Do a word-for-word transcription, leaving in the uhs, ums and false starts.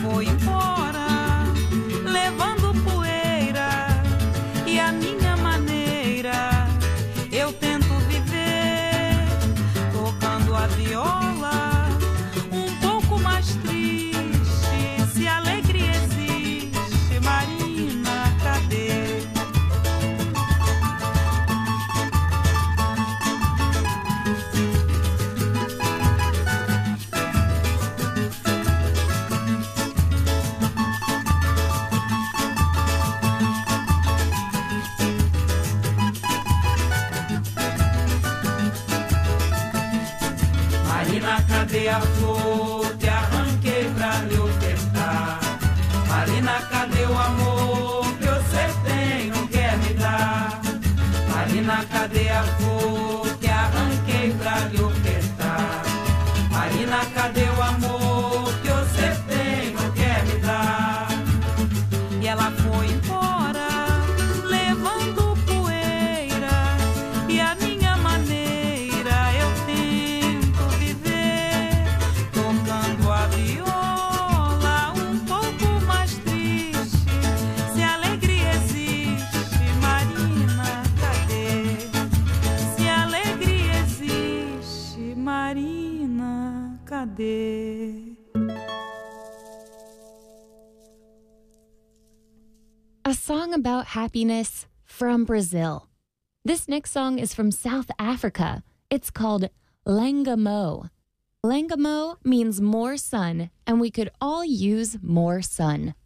foi embora, levando poeira, e a minha maneira eu tento viver, tocando a viola, um pouco mais triste. Se alegria existe, Marina, cadê? Marina, cadê a flor que arranquei pra lhe ofertar? Marina, cadê o amor que você tem, não quer me dar? Marina, cadê a flor que arranquei pra lhe ofertar? Marina, cadê o amor que você tem, não quer me dar? E ela foi embora, levando poeira, e a minha maneira eu tento viver, tocando a viola, um pouco mais triste. Se alegria existe, Marina, cadê? Se alegria existe, Marina, cadê? A song about happiness from Brazil. This next song is from South Africa. It's called Langamo. Langamo means more sun, and we could all use more sun.